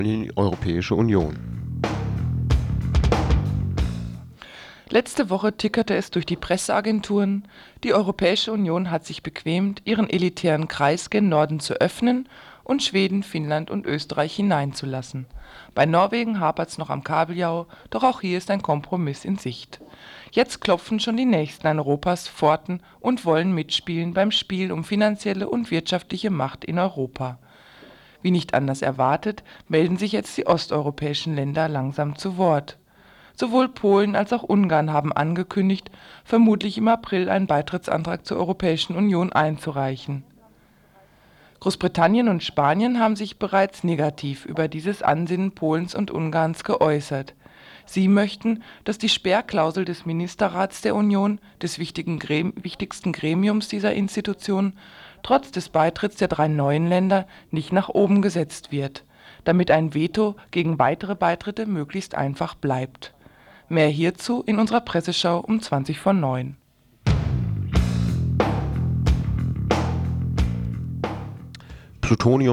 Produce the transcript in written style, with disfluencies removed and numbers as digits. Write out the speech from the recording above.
in die Europäische Union. Letzte Woche tickerte es durch die Presseagenturen, die Europäische Union hat sich bequemt, ihren elitären Kreis gen Norden zu öffnen und Schweden, Finnland und Österreich hineinzulassen. Bei Norwegen hapert's noch am Kabeljau, doch auch hier ist ein Kompromiss in Sicht. Jetzt klopfen schon die Nächsten an Europas Pforten und wollen mitspielen beim Spiel um finanzielle und wirtschaftliche Macht in Europa. Wie nicht anders erwartet, melden sich jetzt die osteuropäischen Länder langsam zu Wort. Sowohl Polen als auch Ungarn haben angekündigt, vermutlich im April einen Beitrittsantrag zur Europäischen Union einzureichen. Großbritannien und Spanien haben sich bereits negativ über dieses Ansinnen Polens und Ungarns geäußert. Sie möchten, dass die Sperrklausel des Ministerrats der Union, des wichtigsten Gremiums dieser Institution, trotz des Beitritts der 3 neuen Länder nicht nach oben gesetzt wird, damit ein Veto gegen weitere Beitritte möglichst einfach bleibt. Mehr hierzu in unserer Presseschau um 20:09. Plutonium